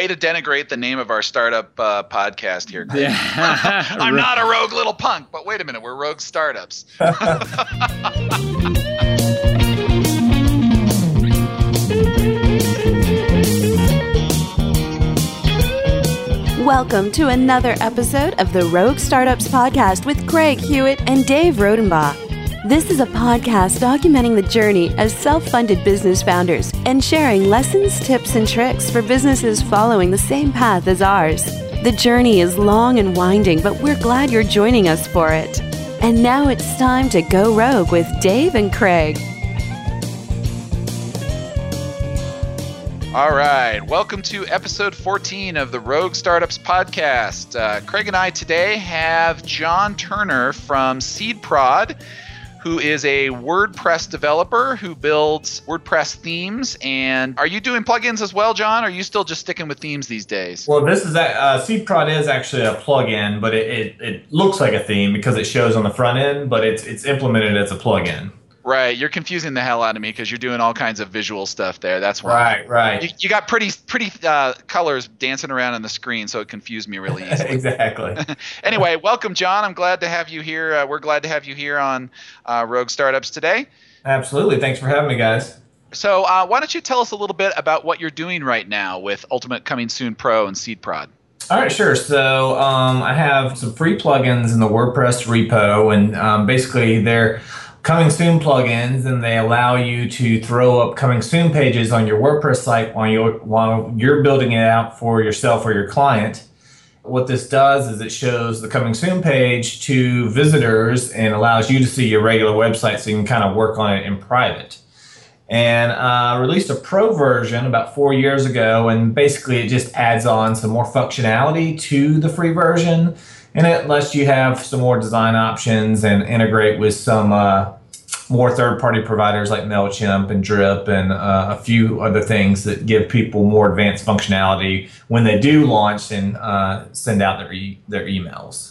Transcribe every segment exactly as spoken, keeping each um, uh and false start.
way to denigrate the name of our startup uh, podcast here. Yeah. I'm not a rogue little punk, but wait a minute, we're rogue startups. Welcome to another episode of the Rogue Startups Podcast with Craig Hewitt and Dave Rodenbach. This is a podcast documenting the journey as self-funded business founders and sharing lessons, tips, and tricks for businesses following the same path as ours. The journey is long and winding, but we're glad you're joining us for it. And now it's time to go rogue with Dave and Craig. All right, welcome to episode fourteen of the Rogue Startups Podcast. Uh, Craig and I today have John Turner from SeedProd, who is a WordPress developer who builds WordPress themes. And are you doing plugins as well, John? Or are you still just sticking with themes these days? Well, this is uh, SeedProd is actually a plugin, but it, it, it looks like a theme because it shows on the front end, but it's it's implemented as a plugin. Right, you're confusing the hell out of me because you're doing all kinds of visual stuff there. That's why. Right, right. You, you got pretty, pretty uh, colors dancing around on the screen, so it confused me really easily. Exactly. Anyway, welcome, John. I'm glad to have you here. Uh, we're glad to have you here on uh, Rogue Startups today. Absolutely. Thanks for having me, guys. So, uh, why don't you tell us a little bit about what you're doing right now with Ultimate Coming Soon Pro and SeedProd? All right, sure. So, um, I have some free plugins in the WordPress repo, and um, basically they're Coming Soon plugins, and they allow you to throw up Coming Soon pages on your WordPress site while you're, while you're building it out for yourself or your client. What this does is it shows the Coming Soon page to visitors and allows you to see your regular website so you can kind of work on it in private. And uh, released a pro version about four years ago, and basically it just adds on some more functionality to the free version. And it lets you have some more design options and integrate with some uh, more third-party providers like MailChimp and Drip and uh, a few other things that give people more advanced functionality when they do launch and uh, send out their e- their emails.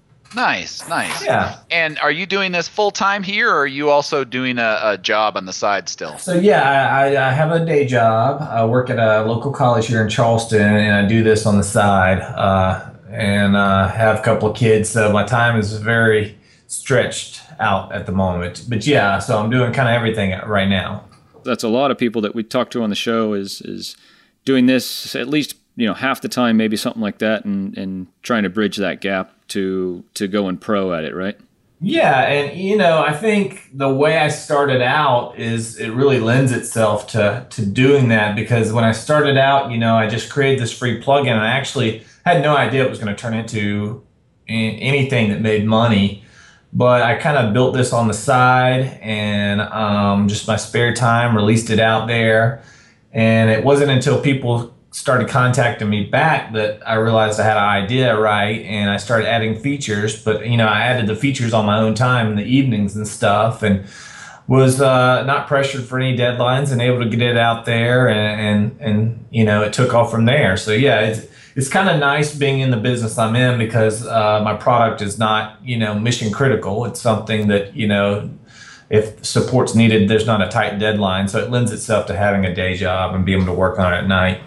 Nice, nice. Yeah. And are you doing this full-time here, or are you also doing a, a job on the side still? So yeah, I, I have a day job. I work at a local college here in Charleston, and I do this on the side. Uh, and uh, have a couple of kids, so my time is very stretched out at the moment. But yeah, so I'm doing kind of everything right now. That's a lot of people that we talk to on the show is is doing this at least, you know, half the time, maybe something like that, and, and trying to bridge that gap to to going pro at it, right? Yeah, and you know, I think the way I started out is it really lends itself to to doing that, because when I started out, you know, I just created this free plugin, and I actually had no idea it was going to turn into anything that made money. But I kind of built this on the side, and um, just my spare time released it out there. And it wasn't until people started contacting me back that I realized I had an idea right, and I started adding features. But you know, I added the features on my own time in the evenings and stuff, and was uh, not pressured for any deadlines and able to get it out there, and and, and you know, it took off from there. So yeah, it's it's kind of nice being in the business I'm in, because uh, my product is not, you know, mission critical. It's something that, you know, if support's needed, there's not a tight deadline. So it lends itself to having a day job and being able to work on it at night.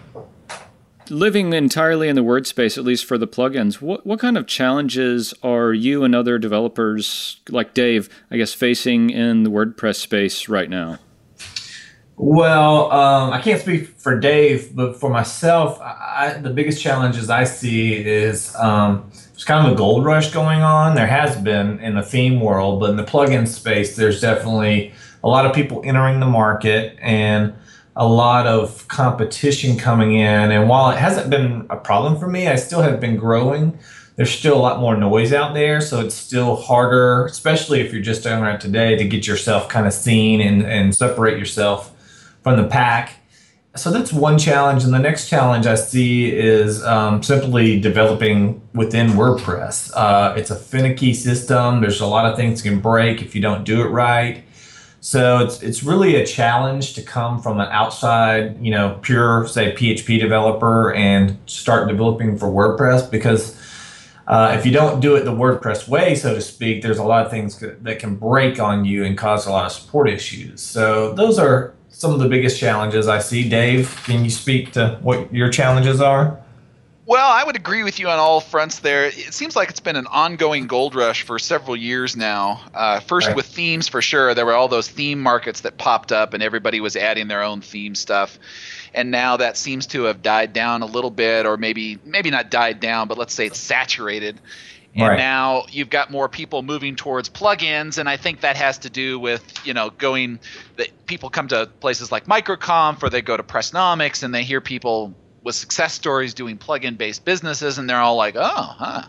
Living entirely in the Word space, at least for the plugins, what what kind of challenges are you and other developers like Dave, I guess, facing in the WordPress space right now? Well, um, I can't speak for Dave, but for myself, I, the biggest challenges I see is um, there's kind of a gold rush going on. There has been in the theme world, but in the plugin space, there's definitely a lot of people entering the market and a lot of competition coming in. And while it hasn't been a problem for me, I still have been growing. There's still a lot more noise out there, so it's still harder, especially if you're just starting out today, to get yourself kind of seen and, and separate yourself from the pack. So that's one challenge. And the next challenge I see is um, simply developing within WordPress. Uh, it's a finicky system. There's a lot of things that can break if you don't do it right. So it's it's really a challenge to come from an outside, you know, pure, say, P H P developer and start developing for WordPress, because uh, if you don't do it the WordPress way, so to speak, there's a lot of things that can break on you and cause a lot of support issues. So those are some of the biggest challenges I see. Dave, can you speak to what your challenges are? Well, I would agree with you on all fronts there. It seems like it's been an ongoing gold rush for several years now. Uh, first Right. with themes, for sure. There were all those theme markets that popped up, and everybody was adding their own theme stuff. And now that seems to have died down a little bit, or maybe maybe not died down, but let's say it's saturated. And Right. now you've got more people moving towards plugins, and I think that has to do with, you know, going that people come to places like Microconf, or they go to Pressnomics, and they hear people with success stories doing plugin based businesses, and they're all like, oh, huh.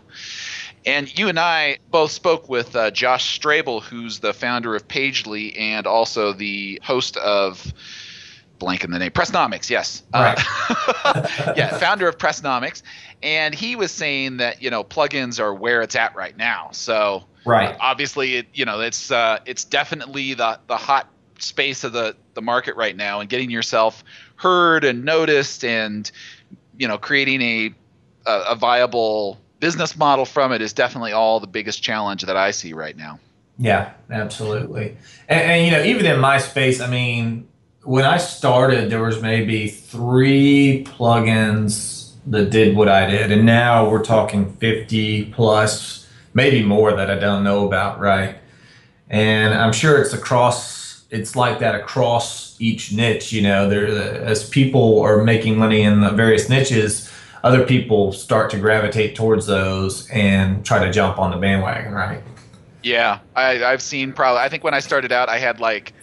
And you and I both spoke with uh, Josh Strabel, who's the founder of Pagely and also the host of blank in the name Pressnomics. Yes, Right. uh, yeah, founder of Pressnomics, and he was saying that, you know, plugins are where it's at right now. So Right. obviously, it, you know, it's uh, it's definitely the the hot space of the the market right now, and getting yourself heard and noticed, and, you know, creating a a, a viable business model from it is definitely all the biggest challenge that I see right now. Yeah, absolutely. And, and you know, even in my space, I mean, when I started, there was maybe three plugins that did what I did, and now we're talking fifty plus, maybe more that I don't know about, right? And I'm sure it's across. It's like that across each niche. You know, there as people are making money in the various niches, other people start to gravitate towards those and try to jump on the bandwagon, right? Yeah, I, I've seen probably. I think when I started out, I had like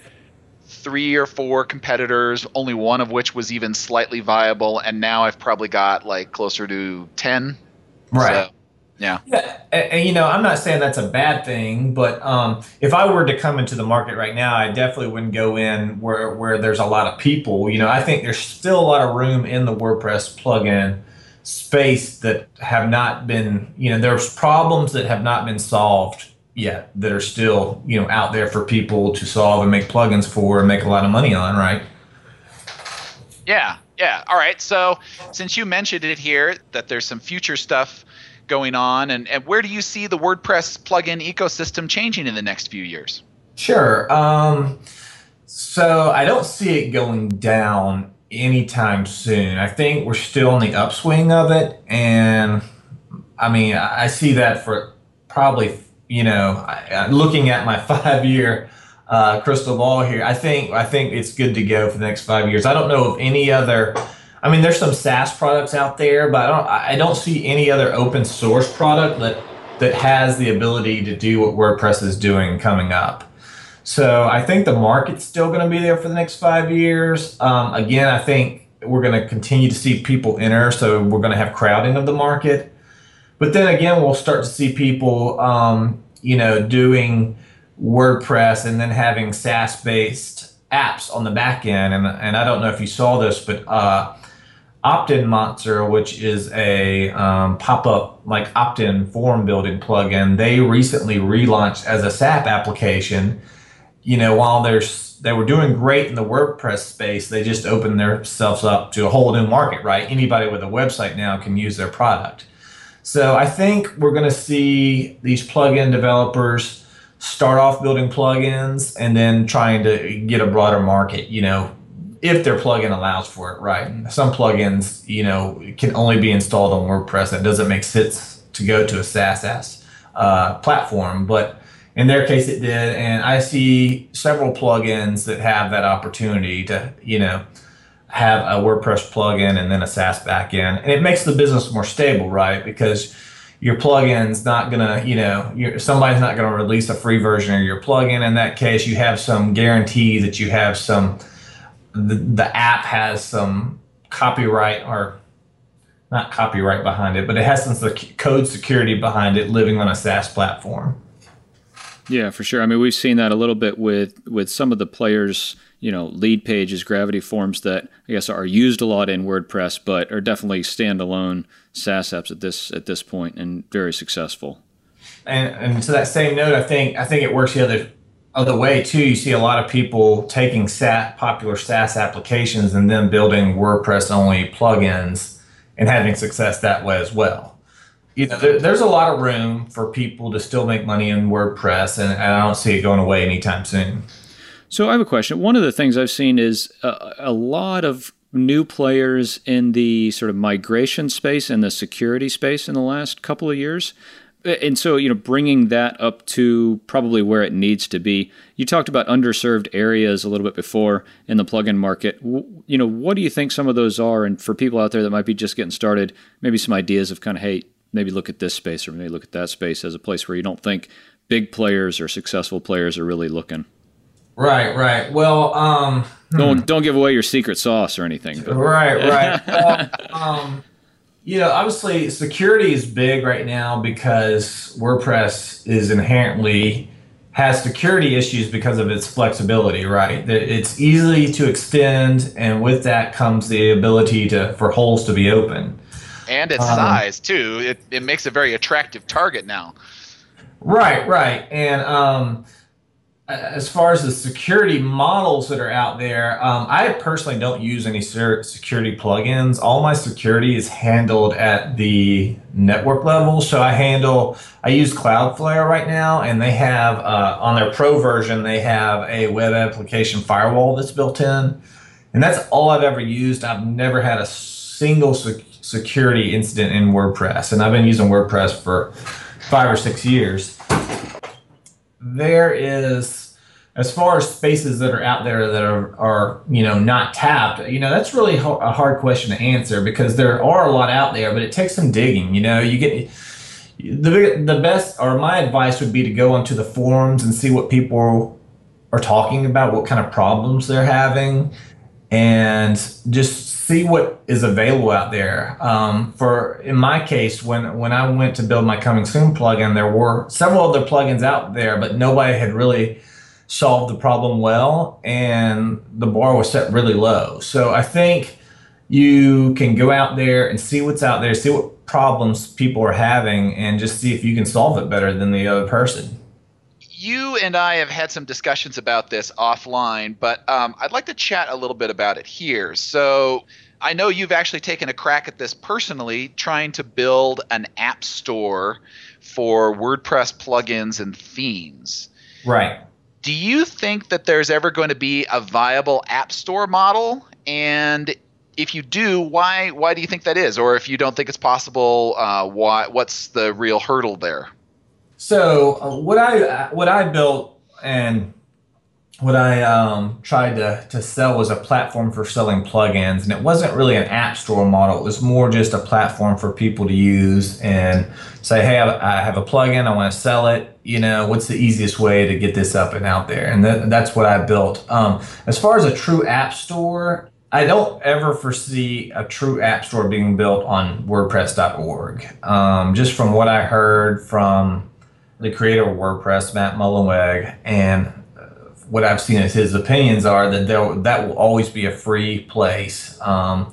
three or four competitors, only one of which was even slightly viable, and now I've probably got like closer to ten. Right. So, yeah. Yeah, and, and you know, I'm not saying that's a bad thing, but um, if I were to come into the market right now, I definitely wouldn't go in where where there's a lot of people. You know, I think there's still a lot of room in the WordPress plugin space that have not been, you know, there's problems that have not been solved yet that are still, you know, out there for people to solve and make plugins for and make a lot of money on, right? Yeah, yeah. All right. So since you mentioned it here, that there's some future stuff going on, and, and where do you see the WordPress plugin ecosystem changing in the next few years? Sure. Um, so I don't see it going down anytime soon. I think we're still on the upswing of it, and I mean, I see that for probably, you know, I, looking at my five-year uh, crystal ball here, I think I think it's good to go for the next five years. I don't know of any other. I mean, there's some SaaS products out there, but I don't I don't see any other open source product that that has the ability to do what WordPress is doing coming up. So I think the market's still going to be there for the next five years. Um, again, I think we're going to continue to see people enter, so we're going to have crowding of the market. But then again, we'll start to see people, um, you know, doing WordPress and then having SaaS-based apps on the back end. And, and I don't know if you saw this, but uh, Opt-in Monster, which is a um, pop-up like opt-in form building plugin, they recently relaunched as a SAP application. You know, while there's they were doing great in the WordPress space, they just opened themselves up to a whole new market, right? Anybody with a website now can use their product. So I think we're going to see these plugin developers start off building plugins and then trying to get a broader market, you know, if their plugin allows for it, right? Some plugins, you know, can only be installed on WordPress. That doesn't make sense to go to a SaaS uh, platform, but in their case it did. And I see several plugins that have that opportunity to, you know, have a WordPress plugin and then a SaaS backend. And it makes the business more stable, right? Because your plugin's not gonna, you know, you're, somebody's not gonna release a free version of your plugin. In that case, you have some guarantee that you have some, the, the app has some copyright, or not copyright behind it, but it has some sec- code security behind it living on a SaaS platform. Yeah, for sure. I mean, we've seen that a little bit with, with some of the players, you know, lead pages, Gravity Forms that I guess are used a lot in WordPress, but are definitely standalone SaaS apps at this at this point and very successful. And, and to that same note, I think I think it works the other other way too. You see a lot of people taking SaaS, popular SaaS applications and then building WordPress only plugins and having success that way as well. You know, there, there's a lot of room for people to still make money in WordPress, and, and I don't see it going away anytime soon. So I have a question. One of the things I've seen is a, a lot of new players in the sort of migration space and the security space in the last couple of years. And so, you know, bringing that up to probably where it needs to be. You talked about underserved areas a little bit before in the plugin market. You know, what do you think some of those are? And for people out there that might be just getting started, maybe some ideas of kind of, hey, maybe look at this space or maybe look at that space as a place where you don't think big players or successful players are really looking. Right, right. Well, um, don't don't give away your secret sauce or anything. But. Right, right. well, um, you know, obviously, security is big right now because WordPress is inherently has security issues because of its flexibility. Right, it's easy to extend, and with that comes the ability to for holes to be open. And its um, size too. It it makes a very attractive target now. Right, right, and um. As far as the security models that are out there, um, I personally don't use any security plugins. All my security is handled at the network level. So I handle, I use Cloudflare right now, and they have, uh, on their pro version, they have a web application firewall that's built in. And that's all I've ever used. I've never had a single sec- security incident in WordPress. And I've been using WordPress for five or six years. There is, as far as spaces that are out there that are, are you know, not tapped, you know, that's really a hard question to answer because there are a lot out there, but it takes some digging. You know, you get the the best, or my advice would be to go onto the forums and see what people are talking about, what kind of problems they're having, and just see what is available out there. Um, for in my case, when when I went to build my Coming Soon plugin, there were several other plugins out there, but nobody had really solved the problem well, and the bar was set really low. So I think you can go out there and see what's out there, see what problems people are having, and just see if you can solve it better than the other person. You and I have had some discussions about this offline, but um, I'd like to chat a little bit about it here. So I know you've actually taken a crack at this personally, trying to build an app store for WordPress plugins and themes. Right. Do you think that there's ever going to be a viable app store model? And if you do, why why do you think that is? Or if you don't think it's possible, uh, why what's the real hurdle there? So uh, what I what I built and what I um, tried to, to sell was a platform for selling plugins, and it wasn't really an app store model. It was more just a platform for people to use and say, hey, I have a plugin, I want to sell it. You know, what's the easiest way to get this up and out there? And th- that's what I built. Um, as far as a true app store, I don't ever foresee a true app store being built on WordPress dot org. Um, just from what I heard from the creator of WordPress, Matt Mullenweg, and what I've seen as his opinions are that there, that will always be a free place um,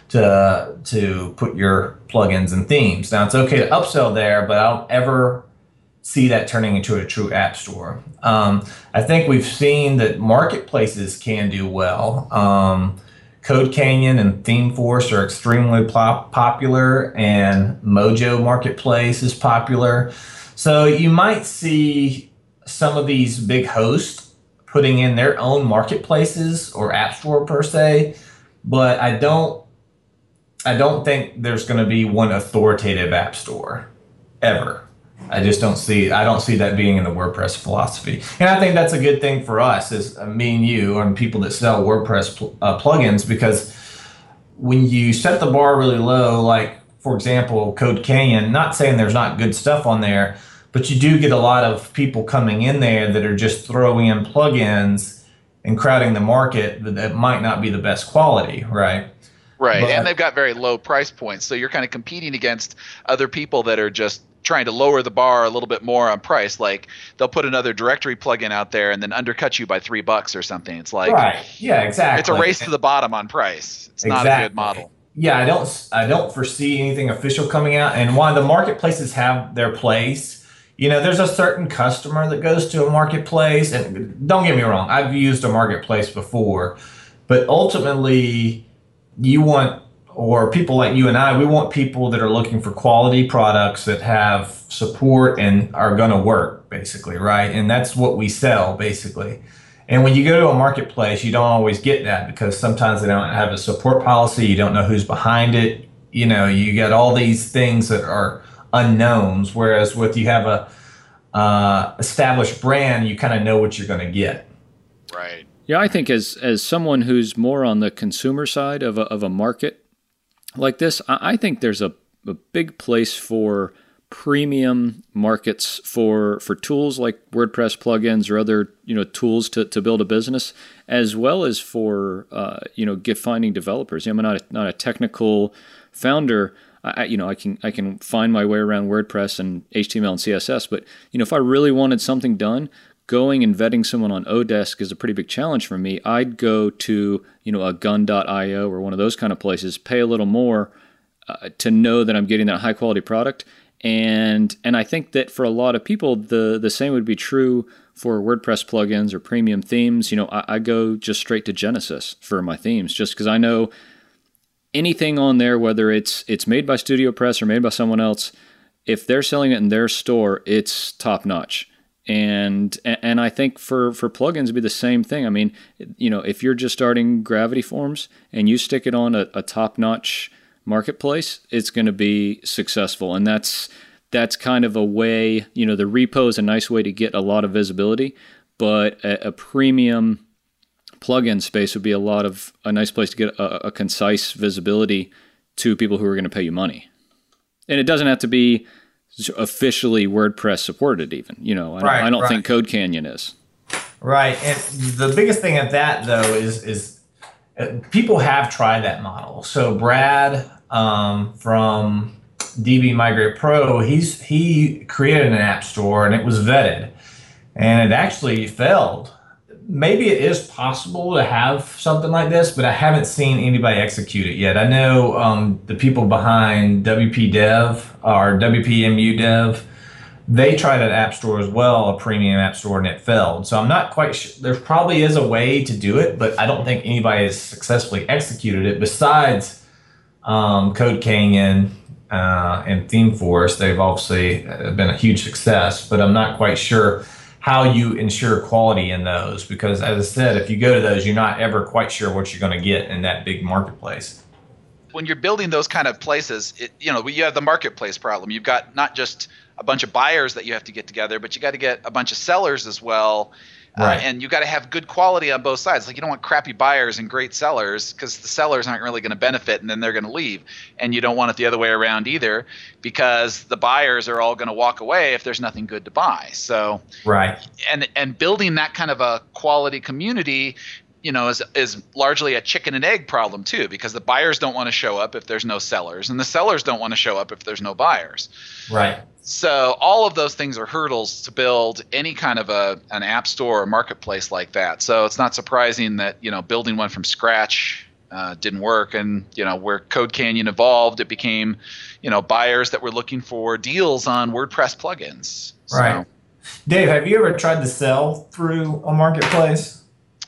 to to put your plugins and themes. Now, it's okay to upsell there, but I don't ever see that turning into a true app store. Um, I think we've seen that marketplaces can do well. Um, Code Canyon and ThemeForce are extremely pop- popular, and Mojo Marketplace is popular. So you might see some of these big hosts putting in their own marketplaces or app store per se, but I don't I don't think there's going to be one authoritative app store ever. I just don't see I don't see that being in the WordPress philosophy. And I think that's a good thing for us, as uh, me and you and people that sell WordPress pl- uh, plugins, because when you set the bar really low, like for example, Code Canyon, not saying there's not good stuff on there, but you do get a lot of people coming in there that are just throwing in plugins and crowding the market that, that might not be the best quality, right? Right, But, and they've got very low price points, so you're kind of competing against other people that are just trying to lower the bar a little bit more on price. Like they'll put another directory plugin out there and then undercut you by three bucks or something. It's like, right, yeah, exactly. It's a race to the bottom on price. It's Exactly. not a good model. Yeah, I don't I don't foresee anything official coming out. And while the marketplaces have their place, you know, there's a certain customer that goes to a marketplace, and don't get me wrong, I've used a marketplace before, but ultimately you want, or people like you and I, we want people that are looking for quality products that have support and are going to work, basically, right? And that's what we sell, basically. And when you go to a marketplace, you don't always get that because sometimes they don't have a support policy. You don't know who's behind it. You know, you get all these things that are unknowns. Whereas with you have a uh, established brand, you kind of know what you're going to get. Right. Yeah, I think as as someone who's more on the consumer side of a, of a market like this, I, I think there's a, a big place for premium markets for for tools like WordPress plugins or other you know tools to, to build a business, as well as for uh, you know gift finding developers. I'm not a, not a technical founder. I, you know I can I can find my way around WordPress and H T M L and C S S, but you know if I really wanted something done, going and vetting someone on Odesk is a pretty big challenge for me. I'd go to you know a gun dot io or one of those kind of places, pay a little more uh, to know that I'm getting that high quality product. And and I think that for a lot of people, the, the same would be true for WordPress plugins or premium themes. You know, I, I go just straight to Genesis for my themes, just because I know anything on there, whether it's it's made by StudioPress or made by someone else, if they're selling it in their store, it's top notch. And and I think for, for plugins, it'd be the same thing. I mean, you know, if you're just starting Gravity Forms and you stick it on a, a top notch marketplace, it's going to be successful. And that's that's kind of a way, you know, the repo is a nice way to get a lot of visibility, but a, a premium plugin space would be a lot of a nice place to get a, a concise visibility to people who are going to pay you money. And it doesn't have to be officially WordPress supported even, you know, I, right, I don't right. think Code Canyon is. Right. And the biggest thing at that though is, is uh, people have tried that model. So Brad, Um, from D B Migrate Pro, he's he created an app store and it was vetted, and it actually failed. Maybe it is possible to have something like this, but I haven't seen anybody execute it yet. I know um, the people behind W P Dev or W P M U Dev, they tried an app store as well, a premium app store, and it failed. So I'm not quite sure. There probably is a way to do it, but I don't think anybody has successfully executed it besides Um, Code Canyon uh, and ThemeForest. They've obviously been a huge success, but I'm not quite sure how you ensure quality in those because, as I said, if you go to those, you're not ever quite sure what you're going to get in that big marketplace. When you're building those kind of places, it, you know, you have the marketplace problem. You've got not just a bunch of buyers that you have to get together, but you got to get a bunch of sellers as well. Right. Uh, and you got to have good quality on both sides. Like you don't want crappy buyers and great sellers because the sellers aren't really going to benefit and then they're going to leave. And you don't want it the other way around either because the buyers are all going to walk away if there's nothing good to buy. So right. And and building that kind of a quality community, you know, is is largely a chicken and egg problem too because the buyers don't want to show up if there's no sellers and the sellers don't want to show up if there's no buyers. Right. So all of those things are hurdles to build any kind of a an app store or marketplace like that. So it's not surprising that, you know, building one from scratch uh, didn't work. And, you know, where Code Canyon evolved, it became, you know, buyers that were looking for deals on WordPress plugins. So, right. Dave, have you ever tried to sell through a marketplace?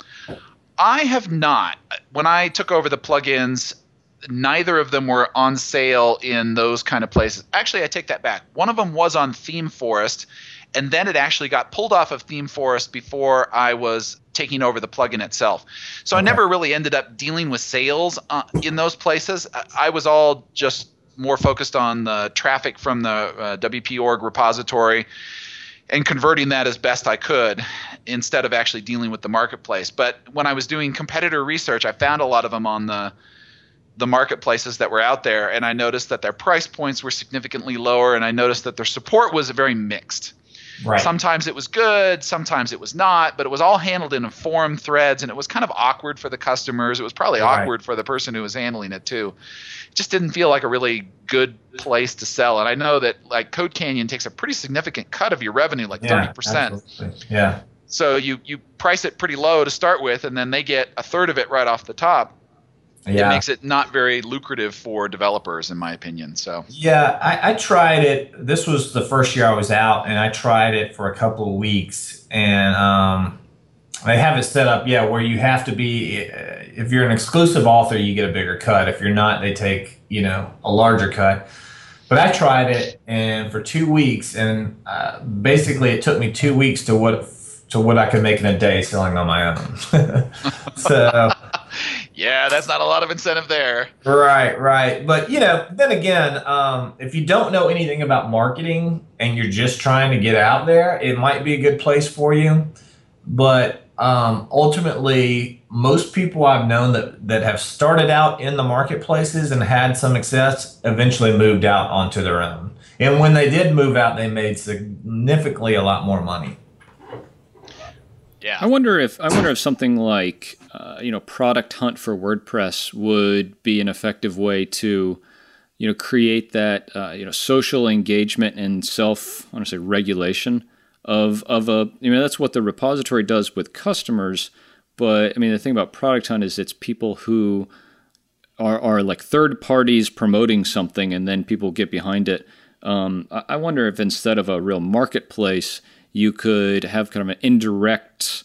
I have not. When I took over the plugins, neither of them were on sale in those kind of places. Actually, I take that back. One of them was on ThemeForest, and then it actually got pulled off of ThemeForest before I was taking over the plugin itself. So okay. I never really ended up dealing with sales uh, in those places. I was all just more focused on the traffic from the uh, W P org repository and converting that as best I could instead of actually dealing with the marketplace. But when I was doing competitor research, I found a lot of them on the the marketplaces that were out there, and I noticed that their price points were significantly lower, and I noticed that their support was very mixed. Right. Sometimes it was good, sometimes it was not, but it was all handled in forum threads, and it was kind of awkward for the customers. It was probably right. awkward for the person who was handling it too. It just didn't feel like a really good place to sell. And I know that like Code Canyon takes a pretty significant cut of your revenue, like yeah, thirty percent. Absolutely. Yeah. So you, you price it pretty low to start with, and then they get a third of it right off the top. Yeah. It makes it not very lucrative for developers, in my opinion. So yeah, I, I tried it. This was the first year I was out, and I tried it for a couple of weeks. And um, they have it set up, yeah, where you have to be. If you're an exclusive author, you get a bigger cut. If you're not, they take you know a larger cut. But I tried it, and for two weeks, and uh, basically it took me two weeks to what to what I could make in a day selling on my own. So. Yeah, that's not a lot of incentive there. Right, right. But, you know, then again, um, if you don't know anything about marketing and you're just trying to get out there, it might be a good place for you. But um, ultimately, most people I've known that, that have started out in the marketplaces and had some success eventually moved out onto their own. And when they did move out, they made significantly a lot more money. Yeah. I wonder if I wonder if something like uh, you know Product Hunt for WordPress would be an effective way to you know create that uh, you know social engagement and self I want to say regulation of of a you know that's what the repository does with customers. But I mean the thing about Product Hunt is it's people who are are like third parties promoting something and then people get behind it. Um, I, I wonder if instead of a real marketplace, you could have kind of an indirect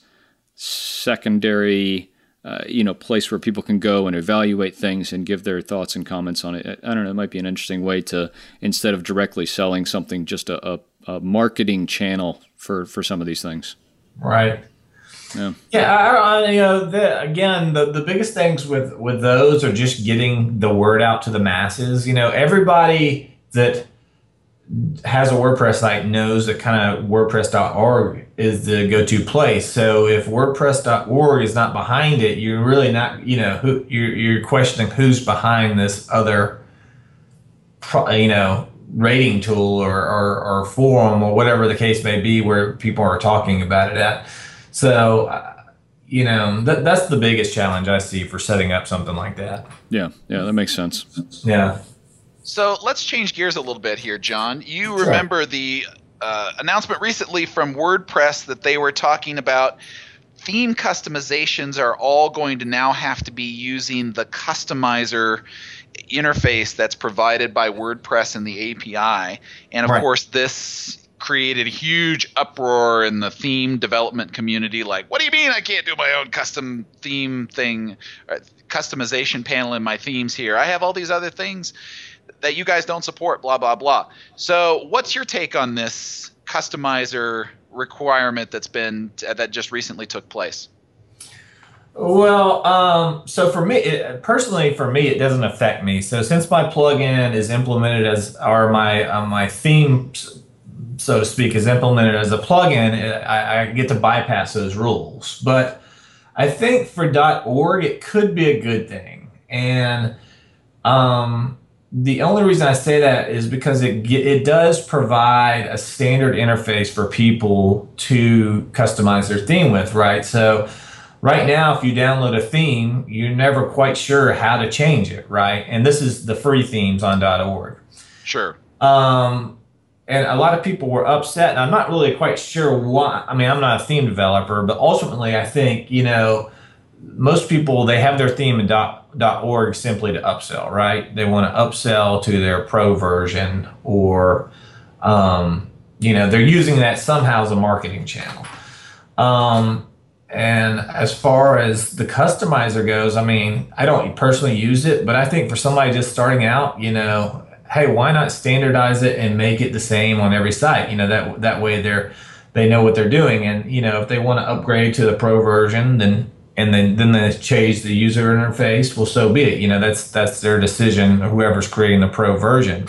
secondary, uh, you know, place where people can go and evaluate things and give their thoughts and comments on it. I don't know. It might be an interesting way to, instead of directly selling something, just a, a, a marketing channel for, for some of these things. Right. Yeah. Yeah. I, I, you know, the, again, the, the biggest things with, with those are just getting the word out to the masses. You know, everybody that has a WordPress site knows that kind of WordPress dot org is the go-to place. So if WordPress dot org is not behind it, you're really not, you know, who you're, you're questioning who's behind this other, you know, rating tool or, or, or forum or whatever the case may be where people are talking about it at. So, uh, you know, that, that's the biggest challenge I see for setting up something like that. Yeah. Yeah. That makes sense. Yeah. So let's change gears a little bit here, John. You remember sure. the uh, announcement recently from WordPress that they were talking about theme customizations are all going to now have to be using the customizer interface that's provided by WordPress and the A P I. And of right. course, this created a huge uproar in the theme development community. Like, what do you mean I can't do my own custom theme thing, or customization panel in my themes here? I have all these other things that you guys don't support, blah, blah, blah. So what's your take on this customizer requirement that's been that just recently took place? Well, um, so for me, it, personally, for me, it doesn't affect me. So since my plugin is implemented as, or my uh, my theme, so to speak, is implemented as a plugin, I, I get to bypass those rules. But I think for .org, it could be a good thing. And um, the only reason I say that is because it it does provide a standard interface for people to customize their theme with, right? So right now, if you download a theme, you're never quite sure how to change it, right? And this is the free themes on .org. Sure. Um, and a lot of people were upset, and I'm not really quite sure why. I mean, I'm not a theme developer, but ultimately, I think, you know, most people, they have their theme in .org simply to upsell, right? They want to upsell to their pro version, or, um, you know, they're using that somehow as a marketing channel. Um, and as far as the customizer goes, I mean, I don't personally use it, but I think for somebody just starting out, you know, hey, why not standardize it and make it the same on every site? You know, that that way they're they know what they're doing, and you know, if they want to upgrade to the pro version, then and then then they change the user interface, well, so be it. You know, that's that's their decision, whoever's creating the pro version.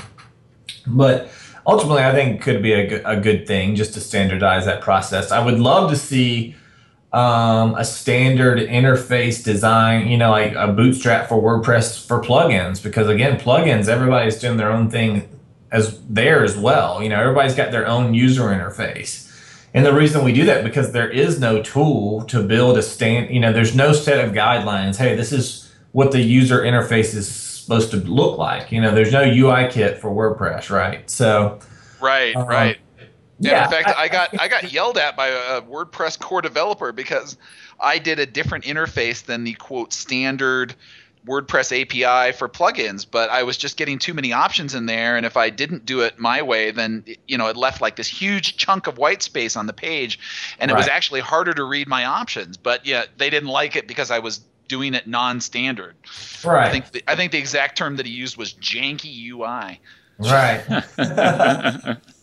But ultimately, I think it could be a good, a good thing just to standardize that process. I would love to see um, a standard interface design, you know, like a Bootstrap for WordPress for plugins, because again, plugins, everybody's doing their own thing as there as well. You know, everybody's got their own user interface. And the reason we do that, because there is no tool to build a stand, you know, there's no set of guidelines. Hey, this is what the user interface is supposed to look like. You know, there's no U I kit for WordPress, right? So, right, um, right. Yeah, in fact, I, I got I got yelled at by a WordPress core developer because I did a different interface than the quote standard WordPress A P I for plugins, but I was just getting too many options in there, and if I didn't do it my way, then you know it left like this huge chunk of white space on the page, and right. It was actually harder to read my options. But yeah, they didn't like it because I was doing it non-standard. Right. I think the, I think the exact term that he used was janky U I. Right.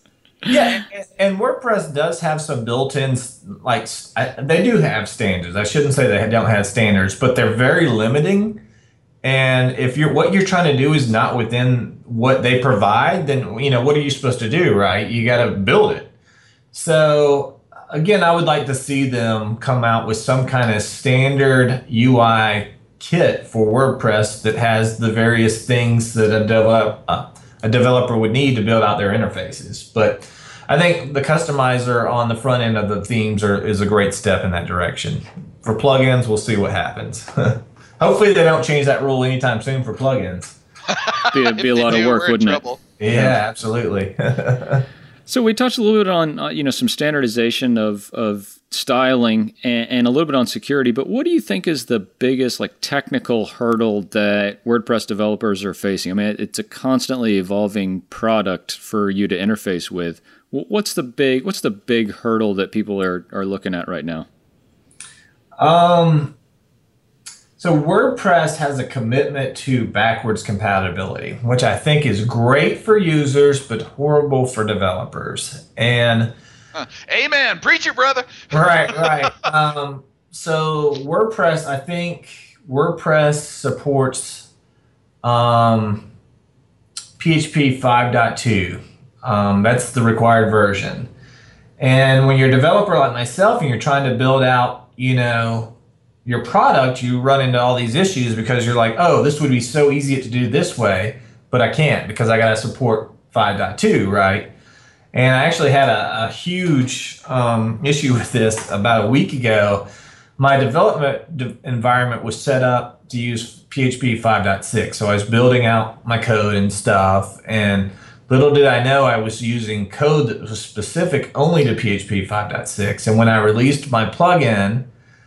Yeah, and, and WordPress does have some built-ins, like I, they do have standards. I shouldn't say they don't have standards, but they're very limiting. And if you're what you're trying to do is not within what they provide, then you know what are you supposed to do, right? You got to build it. So again, I would like to see them come out with some kind of standard U I kit for WordPress that has the various things that a develop uh, a developer would need to build out their interfaces. But I think the customizer on the front end of the themes are, is a great step in that direction. For plugins, we'll see what happens. Hopefully they don't change that rule anytime soon for plugins. Be, it'd be a lot do, of work, wouldn't it? Yeah, yeah, absolutely. So we touched a little bit on uh, you know some standardization of of styling and, and a little bit on security. But what do you think is the biggest like technical hurdle that WordPress developers are facing? I mean, it's a constantly evolving product for you to interface with. What's the big What's the big hurdle that people are are looking at right now? Um. So WordPress has a commitment to backwards compatibility, which I think is great for users, but horrible for developers. And uh, amen, preach it, brother. right, right. Um, so WordPress, I think WordPress supports um, P H P five point two. Um, that's the required version. And when you're a developer like myself and you're trying to build out, you know, your product, you run into all these issues because you're like, oh, this would be so easy to do this way, but I can't because I got to support five point two, right? And I actually had a, a huge um, issue with this about a week ago. My development de- environment was set up to use P H P five point six, so I was building out my code and stuff, and little did I know I was using code that was specific only to P H P five point six, and when I released my plugin,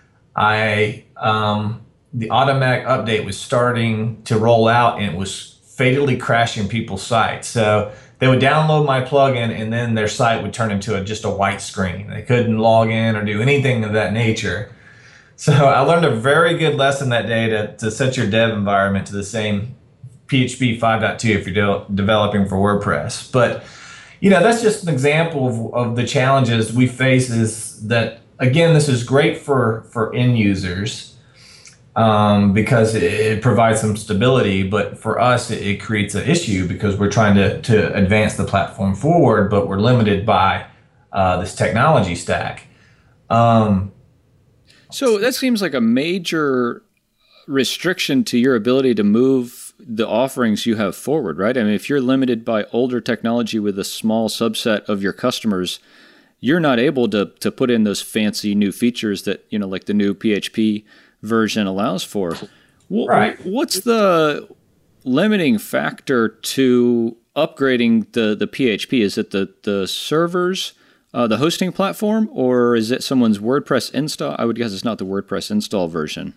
I um, the automatic update was starting to roll out and it was fatally crashing people's sites. So they would download my plugin and then their site would turn into a, just a white screen. They couldn't log in or do anything of that nature. So I learned a very good lesson that day to, to set your dev environment to the same P H P five point two if you're de- developing for WordPress. But you know, that's just an example of, of the challenges we face is that, again, this is great for, for end users um, because it, it provides some stability, but for us, it, it creates an issue because we're trying to, to advance the platform forward, but we're limited by uh, this technology stack. Um, so that seems like a major restriction to your ability to move the offerings you have forward, right? I mean, if you're limited by older technology with a small subset of your customers, you're not able to to put in those fancy new features that, you know, like the new P H P version allows for. Right. What's the limiting factor to upgrading the, the P H P? Is it the, the servers, uh, the hosting platform, or is it someone's WordPress install? I would guess it's not the WordPress install version.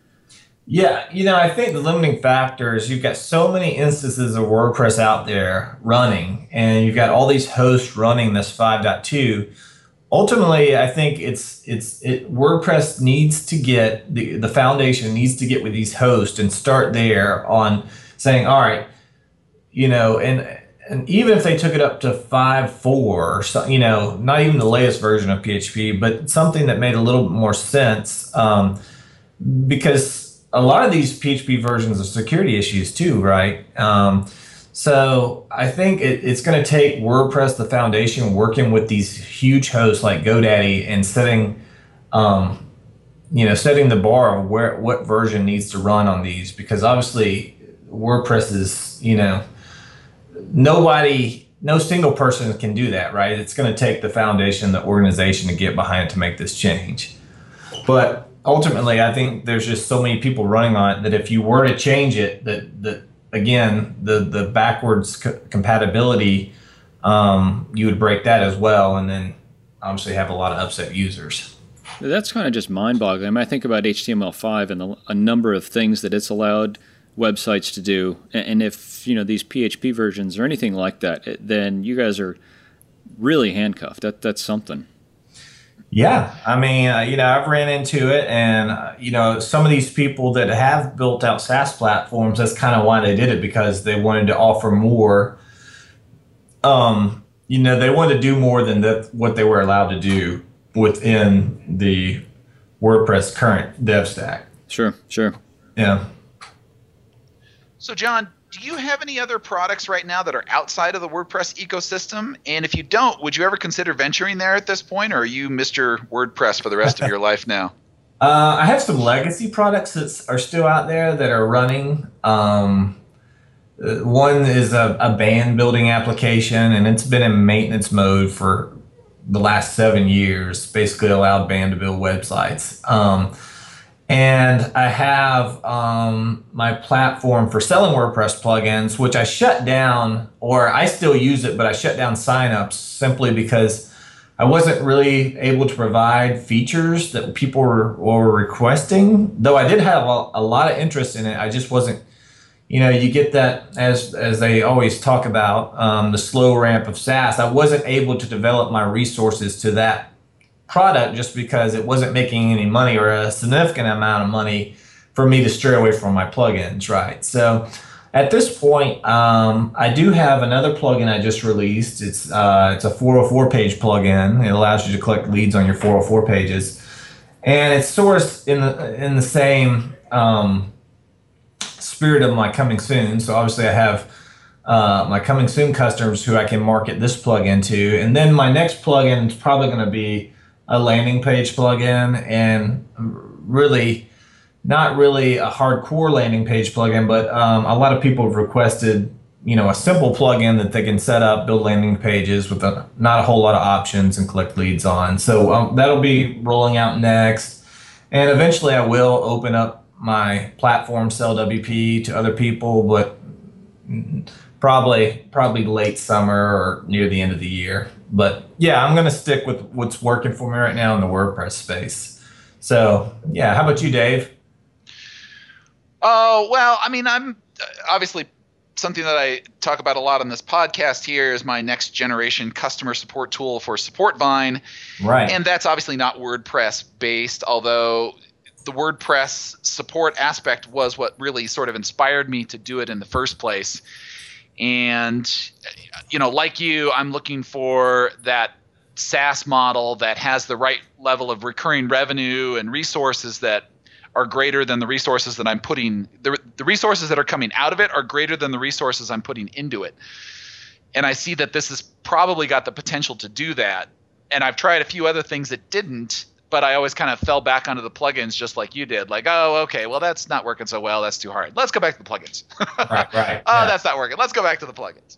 Yeah, you know, I think the limiting factor is you've got so many instances of WordPress out there running, and you've got all these hosts running this five point two. Ultimately, I think it's it's it, WordPress needs to get the the foundation needs to get with these hosts and start there on saying, all right, you know, and and even if they took it up to five point four or so, you know, not even the latest version of P H P, but something that made a little bit more sense, um, because a lot of these P H P versions have security issues too, right? Um, so I think it, it's going to take WordPress, the foundation, working with these huge hosts like GoDaddy and setting, um, you know, setting the bar of where what version needs to run on these, because obviously WordPress is, you know, nobody, no single person can do that, right? It's going to take the foundation, the organization to get behind to make this change. But ultimately, I think there's just so many people running on it that if you were to change it, that that again, the the backwards co- compatibility, um, you would break that as well, and then obviously have a lot of upset users. That's kind of just mind-boggling. I mean, I think about H T M L five and the, a number of things that it's allowed websites to do, and, and if you know these P H P versions or anything like that, it, then you guys are really handcuffed. That that's something. Yeah, I mean, uh, you know, I've ran into it, and uh, you know, some of these people that have built out SaaS platforms, that's kind of why they did it, because they wanted to offer more, um, you know, they wanted to do more than that, what they were allowed to do within the WordPress current dev stack. Sure, sure. Yeah. So, John, do you have any other products right now that are outside of the WordPress ecosystem? And if you don't, would you ever consider venturing there at this point, or are you Mister WordPress for the rest of your life now? Uh, I have some legacy products that are still out there that are running. Um, one is a, a band building application, and it's been in maintenance mode for the last seven years. Basically allowed band to build websites. Um, and I have um, my platform for selling WordPress plugins, which I shut down, or I still use it, but I shut down signups simply because I wasn't really able to provide features that people were, were requesting, though I did have a, a lot of interest in it. I just wasn't, you know, you get that, as as they always talk about, um, the slow ramp of SaaS. I wasn't able to develop my resources to that product just because it wasn't making any money, or a significant amount of money for me to stray away from my plugins, right? So at this point, um, I do have another plugin I just released. It's uh, it's a four oh four page plugin. It allows you to collect leads on your four oh four pages, and it's sourced in the in the same um, spirit of my Coming Soon. So obviously, I have uh, my Coming Soon customers who I can market this plugin to, and then my next plugin is probably going to be a landing page plugin, and really. Not really a hardcore landing page plugin, but um, a lot of people have requested, you know, a simple plugin that they can set up, build landing pages with a, not a whole lot of options and collect leads on. So um, that'll be rolling out next. And eventually I will open up my platform, Sell W P, to other people, but probably probably late summer or near the end of the year. But yeah, I'm going to stick with what's working for me right now in the WordPress space. So yeah, how about you, Dave? Oh, well, I mean, I'm obviously something that I talk about a lot on this podcast here is my next generation customer support tool for SupportVine. Right. And that's obviously not WordPress based, although the WordPress support aspect was what really sort of inspired me to do it in the first place. And, you know, like you, I'm looking for that SaaS model that has the right level of recurring revenue and resources that are greater than the resources that I'm putting, the, the resources that are coming out of it are greater than the resources I'm putting into it. And I see that this has probably got the potential to do that. And I've tried a few other things that didn't, but I always kind of fell back onto the plugins just like you did. Like, oh, okay, well, that's not working so well. That's too hard. Let's go back to the plugins. Right, right. Oh, yeah. That's not working. Let's go back to the plugins.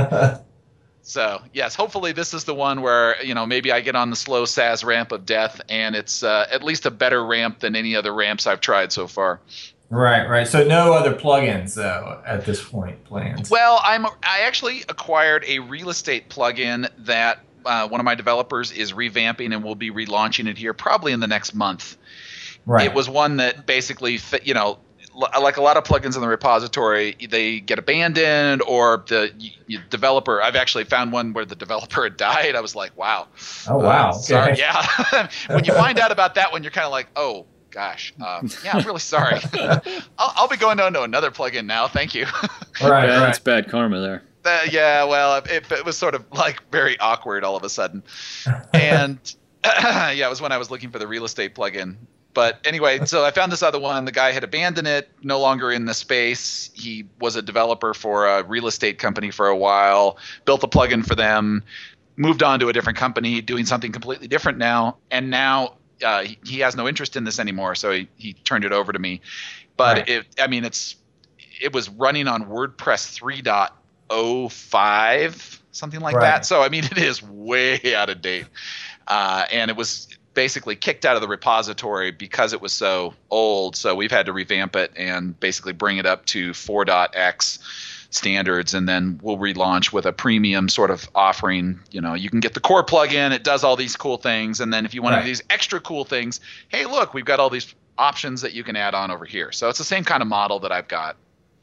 So, yes, hopefully this is the one where, you know, maybe I get on the slow SaaS ramp of death, and it's uh, at least a better ramp than any other ramps I've tried so far. Right, right. So no other plugins, though, at this point planned. Well, I'm I actually acquired a real estate plugin that uh, one of my developers is revamping, and we'll be relaunching it here probably in the next month. Right. It was one that basically fit, you know, like a lot of plugins in the repository, they get abandoned, or the developer. I've actually found one where the developer had died. I was like, wow. Oh, wow. Uh, sorry. Okay. Yeah. When you find out about that one, you're kind of like, oh, gosh. Um, yeah, I'm really sorry. I'll, I'll be going on to another plugin now. Thank you. Right, yeah, right. That's bad karma there. Uh, yeah, well, it, it was sort of like very awkward all of a sudden. And yeah, it was when I was looking for the real estate plugin. But anyway, so I found this other one. The guy had abandoned it, no longer in the space. He was a developer for a real estate company for a while, built a plugin for them, moved on to a different company, doing something completely different now. And now uh, he, he has no interest in this anymore, so he, he turned it over to me. But Right. it, I mean, it's it was running on WordPress three point oh five, something like Right. that. So, I mean, it is way out of date. Uh, and it was basically kicked out of the repository because it was so old. So we've had to revamp it and basically bring it up to four point x standards, and then we'll relaunch with a premium sort of offering. You know, you can get the core plugin, it does all these cool things, and then if you want Right. these extra cool things, hey, look, we've got all these options that you can add on over here. So it's the same kind of model that I've got.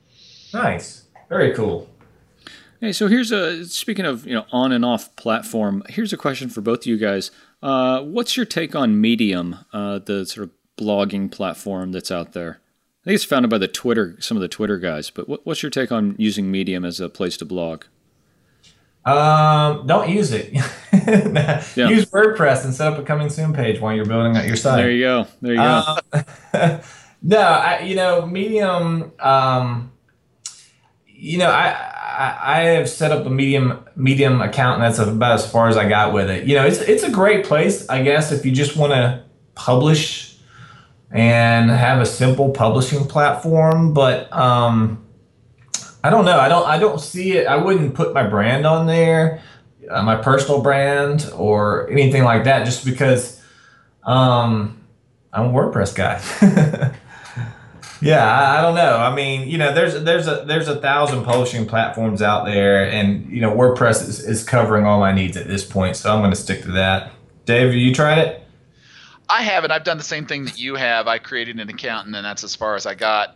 Nice. Very cool. Hey, so here's a, speaking of, you know, on and off platform, here's a question for both of you guys. Uh, what's your take on Medium, uh, the sort of blogging platform that's out there? I think it's founded by the Twitter, some of the Twitter guys, but what, what's your take on using Medium as a place to blog? Um, don't use it. Yeah. Use WordPress and set up a coming soon page while you're building out your site. There you go. There you go. Um, no, I, you know, Medium. Um, you know, I, I I have set up a Medium Medium account, and that's about as far as I got with it. You know, it's it's a great place, I guess, if you just want to publish and have a simple publishing platform. But um, I don't know. I don't. I don't see it. I wouldn't put my brand on there, uh, my personal brand, or anything like that, just because um, I'm a WordPress guy. Yeah, I, I don't know. I mean, you know, there's there's a there's a thousand publishing platforms out there, and you know, WordPress is, is covering all my needs at this point, so I'm going to stick to that. Dave, have you tried it? I haven't. I've done the same thing that you have. I created an account, and then that's as far as I got.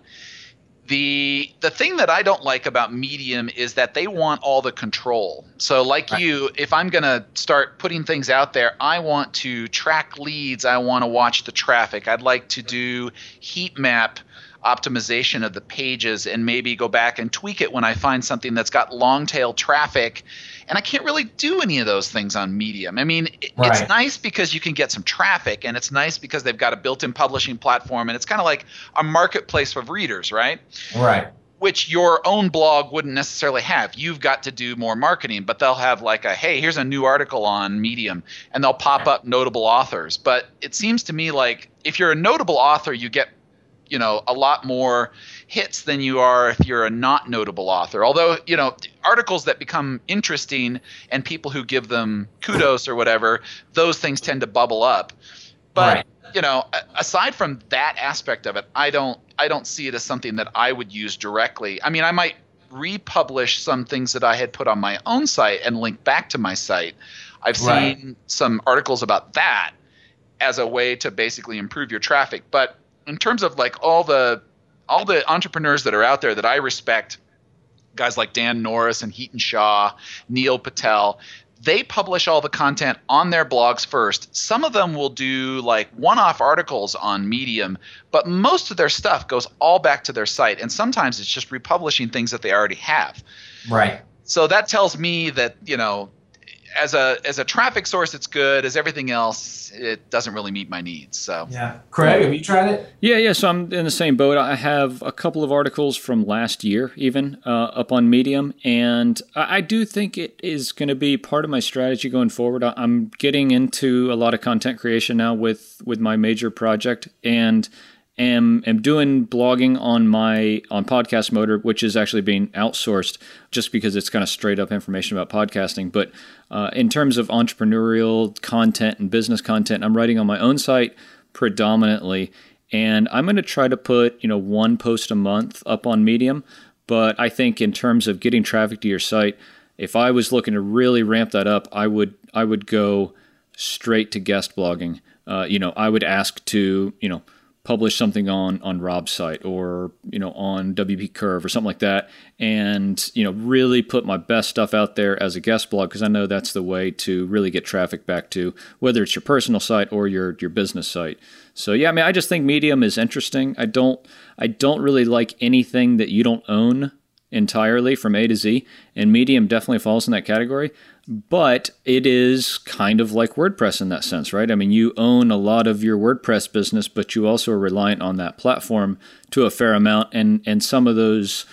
The the thing that I don't like about Medium is that they want all the control. So like Right. you, if I'm going to start putting things out there, I want to track leads. I want to watch the traffic. I'd like to do heat map optimization of the pages and maybe go back and tweak it when I find something that's got long tail traffic. And I can't really do any of those things on Medium. I mean, it, Right. it's nice because you can get some traffic, and it's nice because they've got a built-in publishing platform, and it's kind of like a marketplace of readers, right? Right. Which your own blog wouldn't necessarily have. You've got to do more marketing, but they'll have like a, hey, here's a new article on Medium, and they'll pop up notable authors. But it seems to me like if you're a notable author, you get, you know, a lot more hits than you are if you're a not notable author. Although, you know, articles that become interesting and people who give them kudos or whatever, those things tend to bubble up. But Right. you know, a- aside from that aspect of it, I don't I don't see it as something that I would use directly. I mean, I might republish some things that I had put on my own site and link back to my site. I've seen Right. some articles about that as a way to basically improve your traffic. But in terms of like all the all the entrepreneurs that are out there that I respect, guys like Dan Norris and Heaton Shaw, Neil Patel, they publish all the content on their blogs first. Some of them will do like one-off articles on Medium, but most of their stuff goes all back to their site. And sometimes it's just republishing things that they already have. Right. So that tells me that, you know, as a as a traffic source, it's good. As everything else, it doesn't really meet my needs. So Yeah. Craig, have you tried it? Yeah, yeah. So I'm in the same boat. I have a couple of articles from last year, even uh, up on Medium, and I, I do think it is going to be part of my strategy going forward. I, I'm getting into a lot of content creation now with with my major project, and am am doing blogging on my on Podcast Motor, which is actually being outsourced, just because it's kind of straight up information about podcasting. But uh, in terms of entrepreneurial content and business content, I'm writing on my own site predominantly. And I'm going to try to put, you know, one post a month up on Medium. But I think in terms of getting traffic to your site, if I was looking to really ramp that up, I would I would go straight to guest blogging. Uh, you know, I would ask to, you know, publish something on on Rob's site or, you know, on W P Curve or something like that, and, you know, really put my best stuff out there as a guest blog, because I know that's the way to really get traffic back to whether it's your personal site or your your business site. So yeah, I mean, I just think Medium is interesting. I don't I don't really like anything that you don't own entirely from A to Z, and Medium definitely falls in that category. But it is kind of like WordPress in that sense, right? I mean, you own a lot of your WordPress business, but you also are reliant on that platform to a fair amount, and and some of those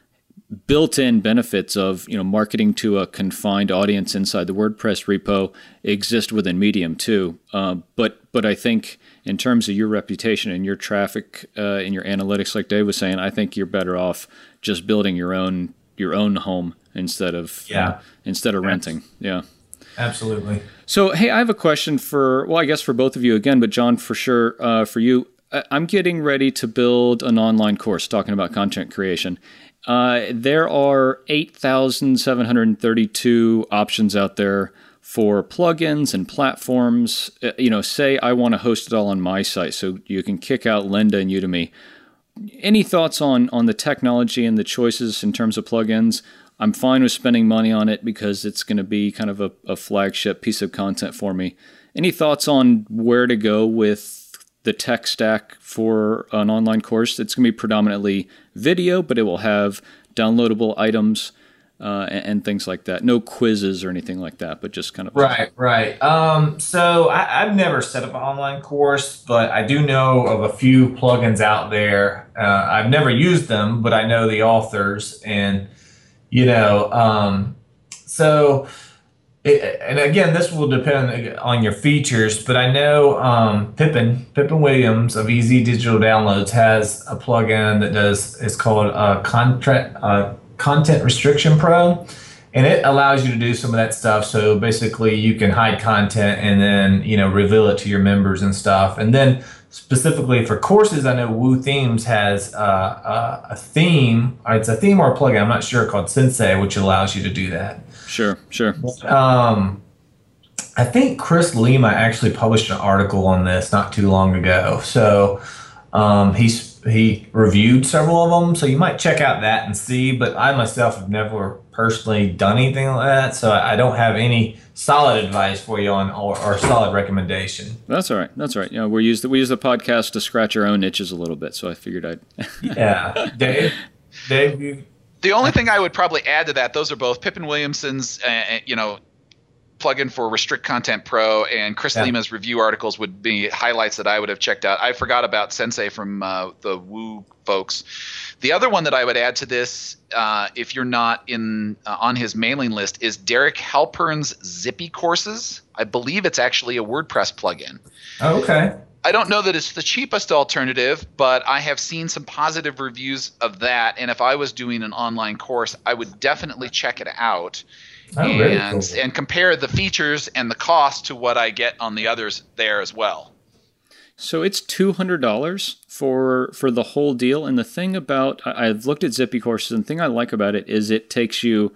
built-in benefits of, you know, marketing to a confined audience inside the WordPress repo exist within Medium too. Uh, but but I think in terms of your reputation and your traffic uh, and your analytics, like Dave was saying, I think you're better off just building your own your own home instead of Yeah. uh, instead of renting. Yeah. Absolutely. So, hey, I have a question for, well, I guess for both of you again, but John, for sure, uh, for you. I- I'm getting ready to build an online course talking about content creation. Uh, there are eight thousand seven hundred thirty-two options out there for plugins and platforms. Uh, you know, say I want to host it all on my site, so you can kick out Lynda and Udemy. Any thoughts on on the technology and the choices in terms of plugins? I'm fine with spending money on it because it's going to be kind of a, a flagship piece of content for me. Any thoughts on where to go with the tech stack for an online course? It's going to be predominantly video, but it will have downloadable items. uh, and, and things like that. No quizzes or anything like that, but just kind of right, right. Um, so I, I've never set up an online course, but I do know of a few plugins out there. Uh, I've never used them, but I know the authors, and you know, um, so. It, and again, this will depend on your features, but I know um, Pippin Pippin Williams of Easy Digital Downloads has a plugin that does. It's called uh, Contract uh, Content Restriction Pro, and it allows you to do some of that stuff. So basically, you can hide content and then you know reveal it to your members and stuff. And then specifically for courses, I know Woo Themes has uh, uh, a theme. Or it's a theme or a plugin. I'm not sure, called Sensei, which allows you to do that. Sure, sure. Um, I think Chris Lima actually published an article on this not too long ago. So um, he's he reviewed several of them. So you might check out that and see. But I myself have never personally done anything like that, so I don't have any solid advice for you on or, or solid recommendation. That's all right. That's all right. You know, we use the we use the podcast to scratch our own itches a little bit. So I figured I'd. Yeah, Dave. Dave, you. The only thing I would probably add to that, those are both Pippin Williamson's, uh, you know, plugin for Restrict Content Pro, and Chris Yeah. Lima's review articles would be highlights that I would have checked out. I forgot about Sensei from uh, the Woo folks. The other one that I would add to this, uh, if you're not in uh, on his mailing list, is Derek Halpern's Zippy Courses. I believe it's actually a WordPress plugin. Oh, okay. I don't know that it's the cheapest alternative, but I have seen some positive reviews of that. And if I was doing an online course, I would definitely check it out Oh, really and, cool. and compare the features and the cost to what I get on the others there as well. So it's two hundred dollars for for the whole deal. And the thing about, I- I've looked at Zippy Courses, and the thing I like about it is it takes you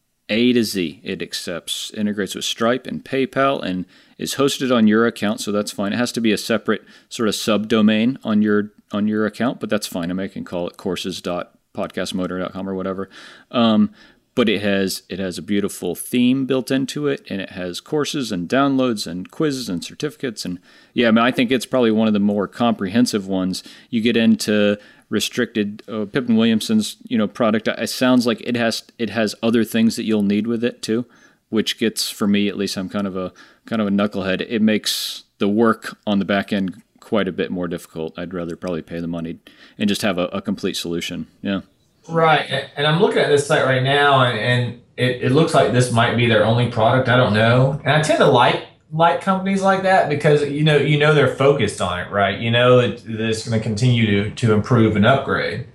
A to Z. It accepts, integrates with Stripe and PayPal, and is hosted on your account, so that's fine. It has to be a separate sort of subdomain on your on your account, but that's fine. I mean, I can call it courses dot podcast motor dot com or whatever. Um, but it has it has a beautiful theme built into it, and it has courses and downloads and quizzes and certificates. And yeah, I mean, I think it's probably one of the more comprehensive ones. You get into restricted uh, Pippin Williamson's you know product. It sounds like it has it has other things that you'll need with it too, which gets, for me at least, I'm kind of a kind of a knucklehead. It makes the work on the back end quite a bit more difficult. I'd rather probably pay the money and just have a, a complete solution. Yeah. Right, and I'm looking at this site right now, and, and it, it looks like this might be their only product. I don't know, and I tend to like like companies like that because you know you know they're focused on it, right? You know that that it's going to continue to to improve and upgrade.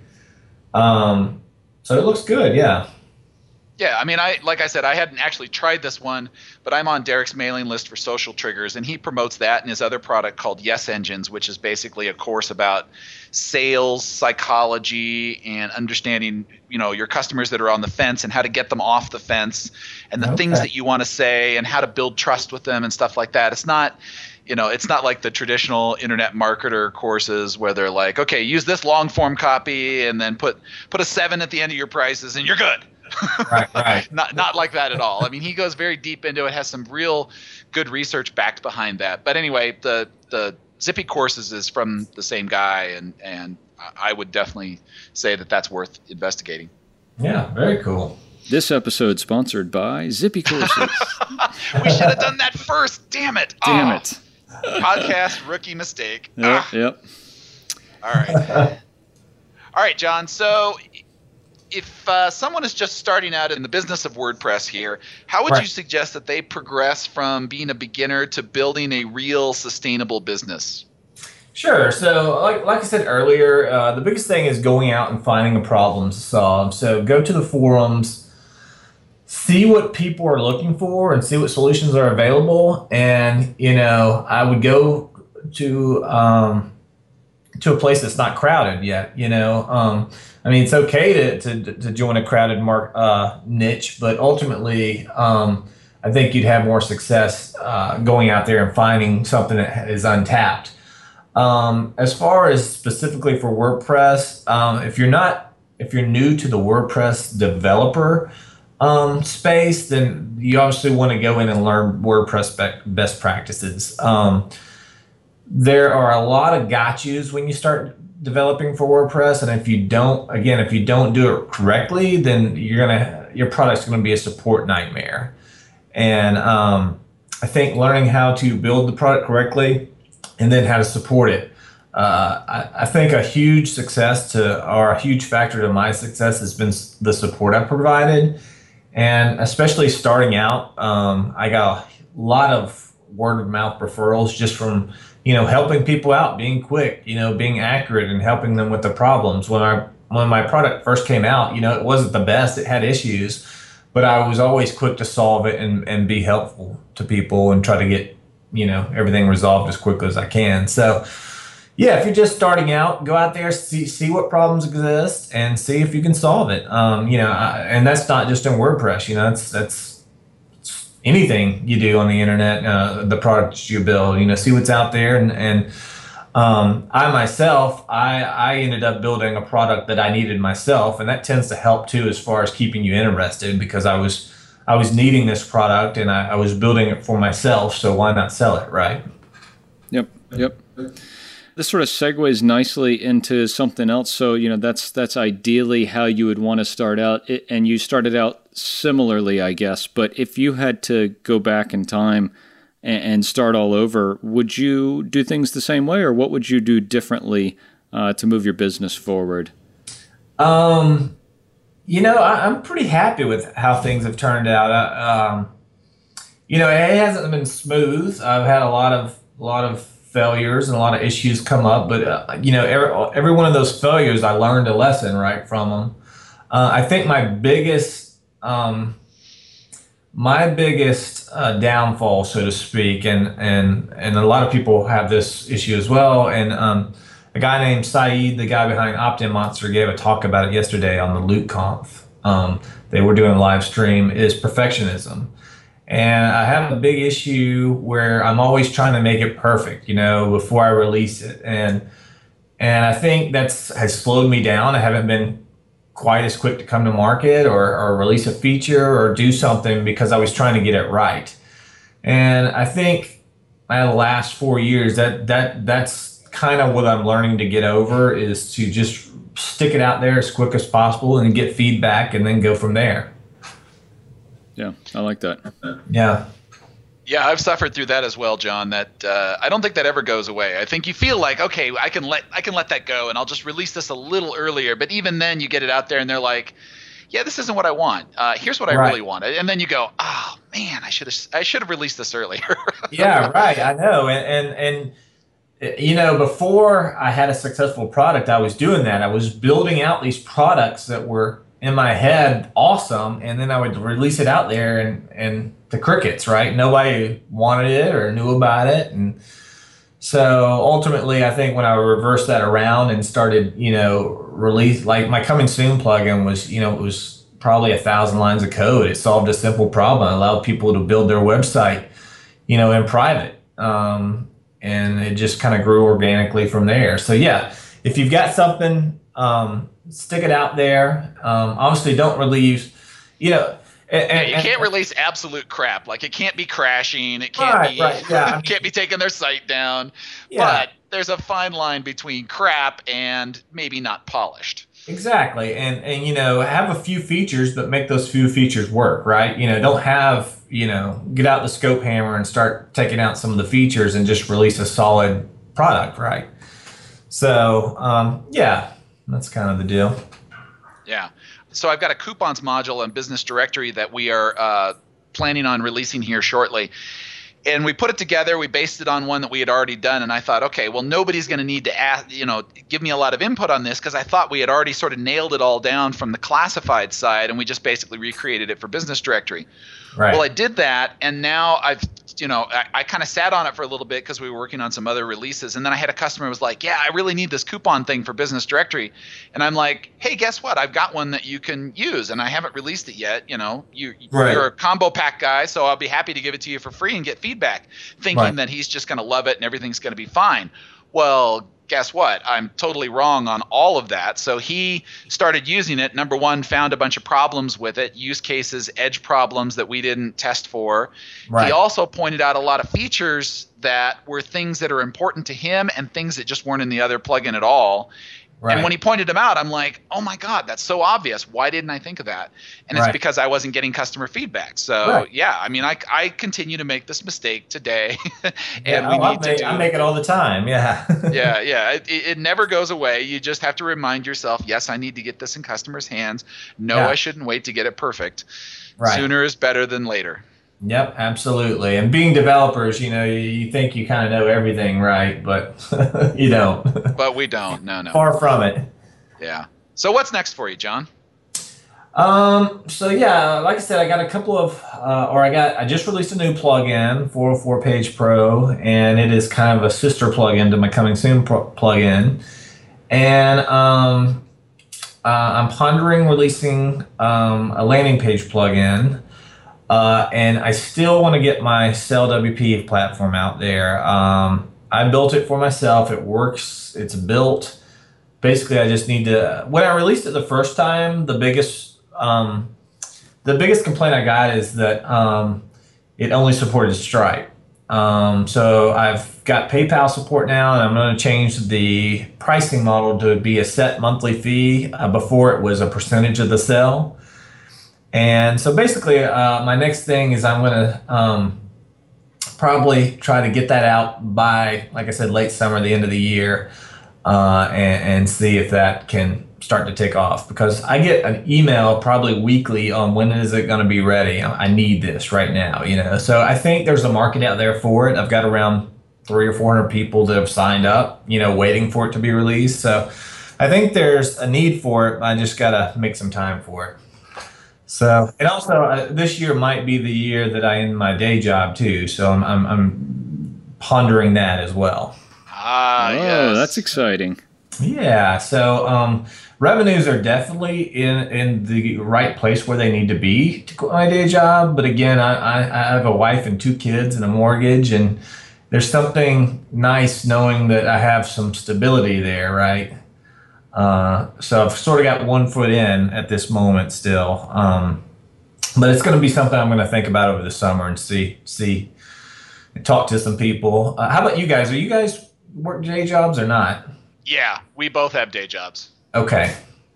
Um, so it looks good, yeah. Yeah, I mean, I like I said, I hadn't actually tried this one, but I'm on Derek's mailing list for Social Triggers, and he promotes that in his other product called Yes Engines, which is basically a course about sales psychology and understanding, you know, your customers that are on the fence and how to get them off the fence, and the Okay. things that you want to say and how to build trust with them and stuff like that. It's not, you know, it's not like the traditional internet marketer courses where they're like, okay, use this long form copy and then put put a seven at the end of your prices and you're good. Right, right. not not like that at all. I mean, he goes very deep into it, has some real good research backed behind that. But anyway, the the Zippy Courses is from the same guy, and and I would definitely say that that's worth investigating. Yeah, very cool. This episode sponsored by Zippy Courses. We should have done that first. Damn it. Damn Oh, it. Podcast rookie mistake. Yep, Ah. yep. All right. All right, John. So if uh, someone is just starting out in the business of WordPress here, how would Right. you suggest that they progress from being a beginner to building a real sustainable business? Sure. So, like, like I said earlier, uh, the biggest thing is going out and finding a problem to solve. So, go to the forums, see what people are looking for, and see what solutions are available. And you know, I would go to um, to a place that's not crowded yet. You know, um, I mean, it's okay to to, to join a crowded mark, uh, niche, but ultimately, um, I think you'd have more success uh, going out there and finding something that is untapped. Um, as far as specifically for WordPress, um, if you're not, if you're new to the WordPress developer um, space, then you obviously want to go in and learn WordPress be- best practices. Um, there are a lot of gotchas when you start developing for WordPress, and if you don't, again, if you don't do it correctly, then you're gonna your product's going to be a support nightmare. And um, I think learning how to build the product correctly and then how to support it. Uh, I, I think a huge success to, or a huge factor to my success has been the support I've provided. And especially starting out, um, I got a lot of word of mouth referrals just from, you know, helping people out, being quick, you know, being accurate and helping them with the problems. When I, when my product first came out, you know, it wasn't the best, it had issues, but I was always quick to solve it and, and be helpful to people and try to get, you know, everything resolved as quickly as I can. So, yeah, if you're just starting out, go out there, see see what problems exist, and see if you can solve it. Um, you know, I, and that's not just in WordPress. You know, that's that's anything you do on the internet. Uh, the products you build, you know, see what's out there. And and um, I myself, I I ended up building a product that I needed myself, and that tends to help too as far as keeping you interested, because I was I was needing this product and I, I was building it for myself. So why not sell it, right? Yep. Yep. This sort of segues nicely into something else. So, you know, that's that's ideally how you would want to start out. It, and you started out similarly, I guess. But if you had to go back in time and, and start all over, would you do things the same way, or what would you do differently uh, to move your business forward? Um, you know, I, I'm pretty happy with how things have turned out. I, um, you know, it hasn't been smooth. I've had a lot of a lot of failures and a lot of issues come up, but uh, you know, every, every one of those failures, I learned a lesson right from them. Uh, I think my biggest, um, my biggest uh, downfall, so to speak, and and and a lot of people have this issue as well. And um, a guy named Saeed, the guy behind OptinMonster, gave a talk about it yesterday on the LootConf. Um, they were doing a live stream. Is perfectionism. And I have a big issue where I'm always trying to make it perfect, you know, before I release it. And and I think that's has slowed me down. I haven't been quite as quick to come to market or, or release a feature or do something because I was trying to get it right. And I think my last four years, that that that's kind of what I'm learning to get over, is to just stick it out there as quick as possible and get feedback and then go from there. Yeah, I like that. Yeah. Yeah, I've suffered through that as well, John. That uh, I don't think that ever goes away. I think you feel like, okay, I can let I can let that go, and I'll just release this a little earlier. But even then, you get it out there, and they're like, "Yeah, this isn't what I want. Uh, here's what I right. really want." And then you go, "Oh man, I should have I should have released this earlier." Yeah, right. I know, and and and you know, before I had a successful product, I was doing that. I was building out these products that were in my head awesome, and then I would release it out there, and and the crickets, right? Nobody wanted it or knew about it. And so ultimately, I think when I reversed that around and started, you know, release, like my Coming Soon plugin was, you know, it was probably a thousand lines of code. It solved a simple problem. It allowed people to build their website, you know, in private. Um, and it just kind of grew organically from there. So yeah, if you've got something, um, stick it out there. Um, obviously, don't release, you know. And, yeah, you and, can't release absolute crap. Like it can't be crashing. It can't right, be. Right, yeah. It can't be taking their site down. Yeah. But there's a fine line between crap and maybe not polished. Exactly, and and you know, have a few features, but make those few features work, right? You know, don't have, you know, get out the scope hammer and start taking out some of the features and just release a solid product, right? So um, yeah, that's kind of the deal. Yeah. So I've got a coupons module and business directory that we are uh, planning on releasing here shortly. And we put it together. We based it on one that we had already done. And I thought, okay, well, nobody's going to need to ask, you know, give me a lot of input on this, because I thought we had already sort of nailed it all down from the classified side, and we just basically recreated it for business directory. Right. Well, I did that, and now I've, you know, I, I kind of sat on it for a little bit because we were working on some other releases, and then I had a customer who was like, yeah, I really need this coupon thing for business directory. And I'm like, hey, guess what? I've got one that you can use, and I haven't released it yet. You know, you, right. you're a combo pack guy, so I'll be happy to give it to you for free and get feedback, thinking right. that he's just going to love it and everything's going to be fine. Well, guess what? I'm totally wrong on all of that. So he started using it. Number one, found a bunch of problems with it, use cases, edge problems that we didn't test for. Right. He also pointed out a lot of features that were things that are important to him and things that just weren't in the other plugin at all. Right. And when he pointed them out, I'm like, oh my God, that's so obvious. Why didn't I think of that? And it's Right. because I wasn't getting customer feedback. So Right. yeah, I mean, I, I continue to make this mistake today, and Yeah, we oh, I need to make, do. I make it all the time. Yeah. yeah, yeah. It, it it never goes away. You just have to remind yourself, yes, I need to get this in customers' hands. No, Yeah. I shouldn't wait to get it perfect. Right. Sooner is better than later. Yep, absolutely. And being developers, you know, you, you think you kind of know everything, right? But you don't. But we don't. No, no. Far from it. Yeah. So what's next for you, John? Um, so yeah, like I said, I got a couple of, uh, or I got, I just released a new plugin, four oh four Page Pro, and it is kind of a sister plugin to my Coming Soon pro- plugin. And um, uh, I'm pondering releasing um, a landing page plugin. Uh, and I still want to get my Sell W P platform out there. Um, I built it for myself. It works. It's built. Basically, I just need to. When I released it the first time, the biggest um, the biggest complaint I got is that um, it only supported Stripe. Um, so I've got PayPal support now, and I'm going to change the pricing model to be a set monthly fee. Uh, before it was a percentage of the sale. And so basically, uh, my next thing is I'm going to um, probably try to get that out by, like I said, late summer, the end of the year, uh, and, and see if that can start to take off. Because I get an email probably weekly on when is it going to be ready. I need this right now, you know. So I think there's a market out there for it. I've got around three or four hundred people that have signed up, you know, waiting for it to be released. So I think there's a need for it. I just got to make some time for it. So, and also uh, this year might be the year that I end my day job too. So I'm, I'm, I'm pondering that as well. Ah, oh, yes. that's exciting. Yeah. So um, revenues are definitely in, in the right place where they need to be to quit my day job. But again, I, I, I have a wife and two kids and a mortgage, and there's something nice knowing that I have some stability there, right? Uh, so I've sort of got one foot in at this moment still, um, but it's going to be something I'm going to think about over the summer and see, see, and talk to some people. Uh, how about you guys? Are you guys work day jobs or not? Yeah, we both have day jobs. Okay.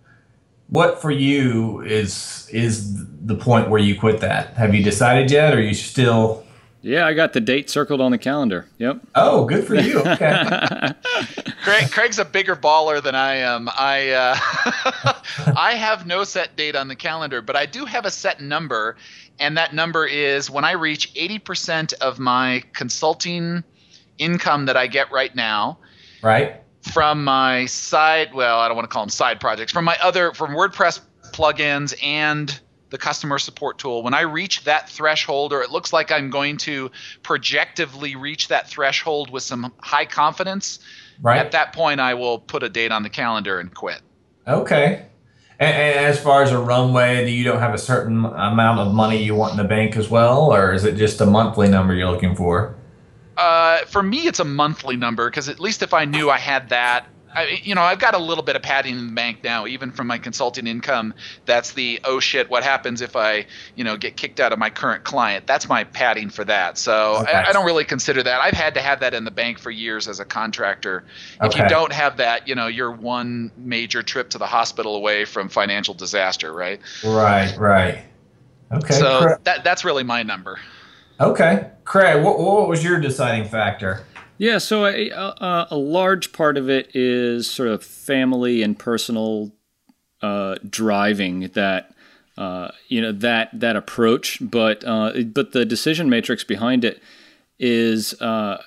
What for you is is the point where you quit that? Have you decided yet, or are you still? Yeah, I got the date circled on the calendar. Yep. Oh, good for you. Okay. Craig, Craig's a bigger baller than I am. I uh, I have no set date on the calendar, but I do have a set number, and that number is when I reach eighty percent of my consulting income that I get right now. Right. From my side, well, I don't want to call them side projects, from my other, from WordPress plugins and the customer support tool. When I reach that threshold, or it looks like I'm going to projectively reach that threshold with some high confidence, Right. at that point I will put a date on the calendar and quit. Okay. And, and as far as a runway, do you don't have a certain amount of money you want in the bank as well, or is it just a monthly number you're looking for? Uh, for me, it's a monthly number, because at least if I knew I had that, I, you know, I've got a little bit of padding in the bank now, even from my consulting income. That's the, oh shit, what happens if I, you know, get kicked out of my current client? That's my padding for that. So Okay. I, I don't really consider that. I've had to have that in the bank for years as a contractor. If Okay. you don't have that, you know, you're one major trip to the hospital away from financial disaster, right? Right, right. Okay. So Cra- that that's really my number. okay. Craig, what, what was your deciding factor? Yeah, so a, a, a large part of it is sort of family and personal uh, driving that uh, you know that that approach, but uh, but the decision matrix behind it is uh,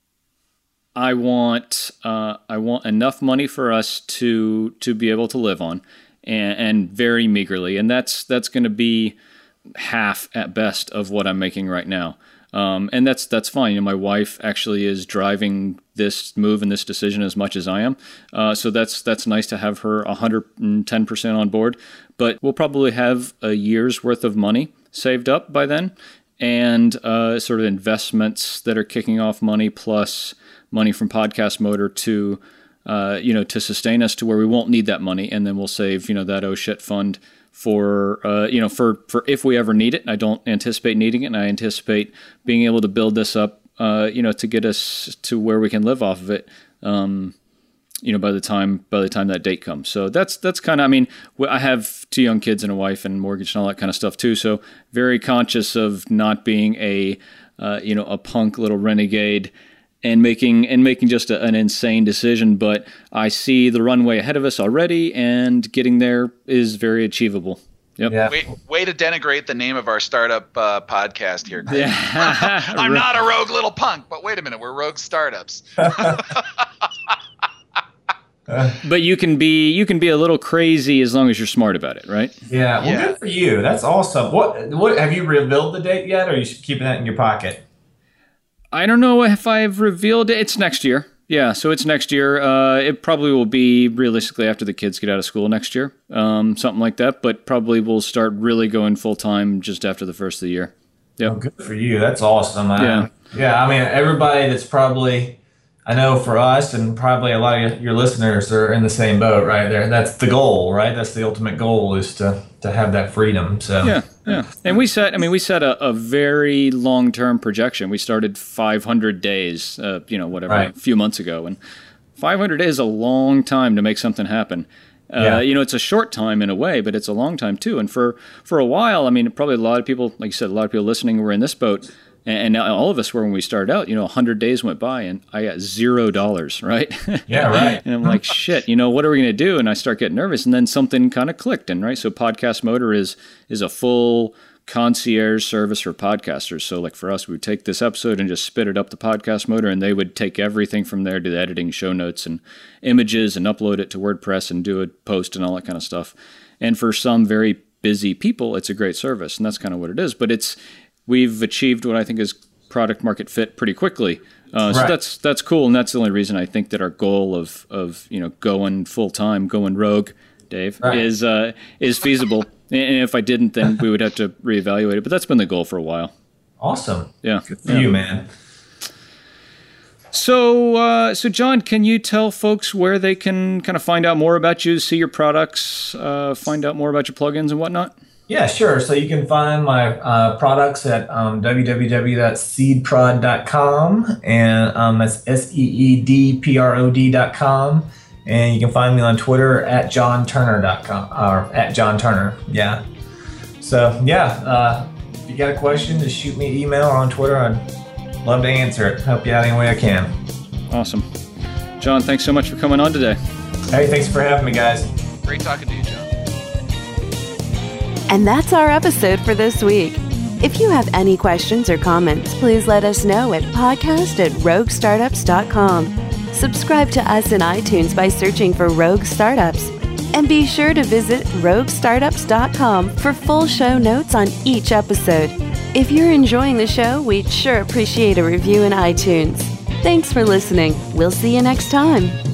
I want uh, I want enough money for us to to be able to live on, and, and very meagerly, and that's that's going to be half at best of what I'm making right now. Um, and that's that's fine. You know, my wife actually is driving this move and this decision as much as I am. Uh, so that's that's nice to have her one hundred ten percent on board. But we'll probably have a year's worth of money saved up by then, and uh, sort of investments that are kicking off money, plus money from Podcast Motor to uh, you know to sustain us to where we won't need that money, and then we'll save you know that oh shit fund for uh, you know for, for if we ever need it. I don't anticipate needing it, and I anticipate being able to build this up uh, you know to get us to where we can live off of it um, you know, by the time by the time that date comes. So that's that's kind of, I mean, I have two young kids and a wife and mortgage and all that kind of stuff too. So very conscious of not being a, uh, you know, a punk little renegade and making and making just a, an insane decision. But I see the runway ahead of us already, and getting there is very achievable. Yep. Yeah. Way, way to denigrate the name of our startup uh, podcast here. Yeah. I'm not a rogue little punk, but wait a minute, we're rogue startups. But you can be you can be a little crazy as long as you're smart about it, right? Yeah. Well, Yeah. good for you. That's awesome. What what have you revealed the date yet, or are you keeping that in your pocket? I don't know if I've revealed it. It's next year. Yeah, so it's next year. Uh, it probably will be realistically after the kids get out of school next year, um, something like that. But probably we'll start really going full time just after the first of the year. Yeah, Oh, good for you. That's awesome. I- Yeah. Yeah. I mean, everybody that's probably, I know for us and probably a lot of your listeners are in the same boat, right? There, that's the goal, right? That's the ultimate goal, is to to have that freedom. So yeah, yeah. And we set, I mean, we set a, a very long term projection. We started five hundred days, uh, you know, whatever, Right. a few months ago, and five hundred days is a long time to make something happen. Uh, Yeah. You know, it's a short time in a way, but it's a long time too. And for, for a while, I mean, probably a lot of people, like you said, a lot of people listening were in this boat. And, and all of us were when we started out. You know, one hundred days went by and I got zero dollars, right? Yeah, right. And I'm like, shit, you know, what are we going to do? And I start getting nervous. And then something kind of clicked. And right, so Podcast Motor is is a full concierge service for podcasters. So like for us, we would take this episode and just spit it up the Podcast Motor, and they would take everything from there, do the editing, show notes, and images, and upload it to WordPress and do a post and all that kind of stuff. And for some very busy people, it's a great service, and that's kind of what it is. But it's we've achieved what I think is product market fit pretty quickly. Uh, so Right. that's that's cool, and that's the only reason I think that our goal of of you know going full time, going rogue, Dave, Right. is uh, is feasible. And if I didn't, then we would have to reevaluate it. But that's been the goal for a while. Awesome. Yeah. Good for Yeah. you, man. So, uh, so John, can you tell folks where they can kind of find out more about you, see your products, uh, find out more about your plugins and whatnot? Yeah, sure. So you can find my uh, products at um, w w w dot seed prod dot com, and um, that's S E E D P R O D dot com. And you can find me on Twitter at john turner dot com, or at John Turner. Yeah. So, yeah, uh, if you got a question, just shoot me an email or on Twitter. I'd love to answer it. Help you out any way I can. Awesome. John, thanks so much for coming on today. Hey, thanks for having me, guys. Great talking to you, John. And that's our episode for this week. If you have any questions or comments, please let us know at podcast at rogue startups dot com. Subscribe to us in iTunes by searching for Rogue Startups. And be sure to visit rogue startups dot com for full show notes on each episode. If you're enjoying the show, we'd sure appreciate a review in iTunes. Thanks for listening. We'll see you next time.